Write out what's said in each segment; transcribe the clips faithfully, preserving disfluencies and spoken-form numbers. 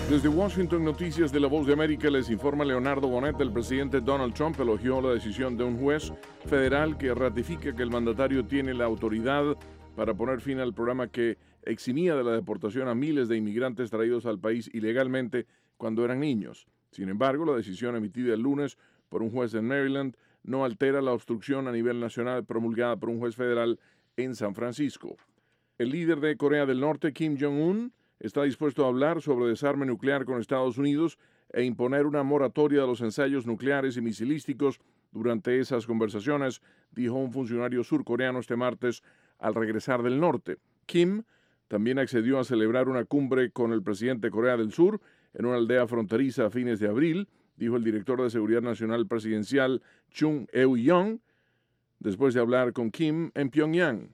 Desde Washington, Noticias de la Voz de América, les informa Leonardo Bonet. El presidente Donald Trump elogió la decisión de un juez federal que ratifica que el mandatario tiene la autoridad para poner fin al programa que eximía de la deportación a miles de inmigrantes traídos al país ilegalmente cuando eran niños. Sin embargo, la decisión emitida el lunes por un juez en Maryland no altera la obstrucción a nivel nacional promulgada por un juez federal en San Francisco. El líder de Corea del Norte, Kim Jong-un, está dispuesto a hablar sobre desarme nuclear con Estados Unidos e imponer una moratoria de los ensayos nucleares y misilísticos durante esas conversaciones, dijo un funcionario surcoreano este martes al regresar del norte. Kim también accedió a celebrar una cumbre con el presidente de Corea del Sur en una aldea fronteriza a fines de abril, dijo el director de Seguridad Nacional Presidencial Chung Eui-yong, después de hablar con Kim en Pyongyang.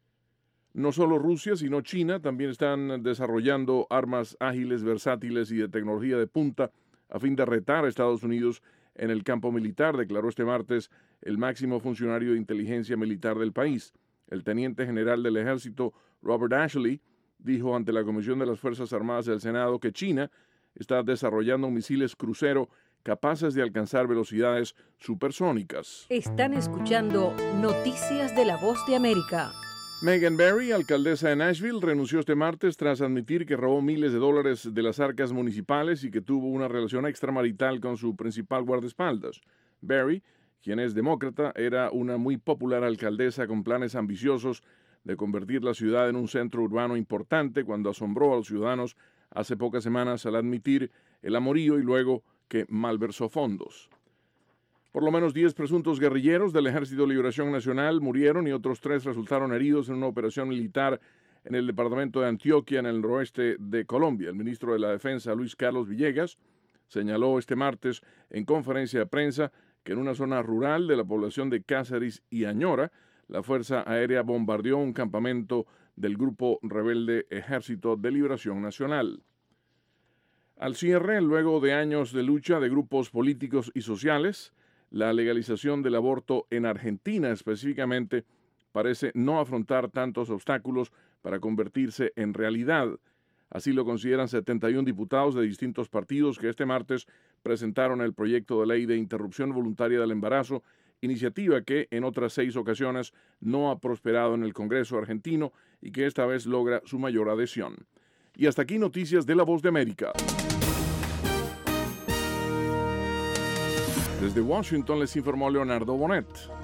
No solo Rusia, sino China también están desarrollando armas ágiles, versátiles y de tecnología de punta a fin de retar a Estados Unidos en el campo militar, declaró este martes el máximo funcionario de inteligencia militar del país. El teniente general del ejército, Robert Ashley, dijo ante la Comisión de las Fuerzas Armadas del Senado que China está desarrollando misiles crucero capaces de alcanzar velocidades supersónicas. Están escuchando Noticias de la Voz de América. Megan Barry, alcaldesa de Nashville, renunció este martes tras admitir que robó miles de dólares de las arcas municipales y que tuvo una relación extramarital con su principal guardaespaldas. Barry, quien es demócrata, era una muy popular alcaldesa con planes ambiciosos de convertir la ciudad en un centro urbano importante cuando asombró a los ciudadanos hace pocas semanas al admitir el amorío y luego que malversó fondos. Por lo menos diez presuntos guerrilleros del Ejército de Liberación Nacional murieron y otros tres resultaron heridos en una operación militar en el departamento de Antioquia, en el noroeste de Colombia. El ministro de la Defensa, Luis Carlos Villegas, señaló este martes en conferencia de prensa que en una zona rural de la población de Cáceres y Añora, la Fuerza Aérea bombardeó un campamento del grupo rebelde Ejército de Liberación Nacional. Al cierre, luego de años de lucha de grupos políticos y sociales, la legalización del aborto en Argentina específicamente parece no afrontar tantos obstáculos para convertirse en realidad. Así lo consideran setenta y uno diputados de distintos partidos que este martes presentaron el proyecto de ley de interrupción voluntaria del embarazo, iniciativa que en otras seis ocasiones no ha prosperado en el Congreso argentino y que esta vez logra su mayor adhesión. Y hasta aquí Noticias de la Voz de América. Desde Washington les informó Leonardo Bonet.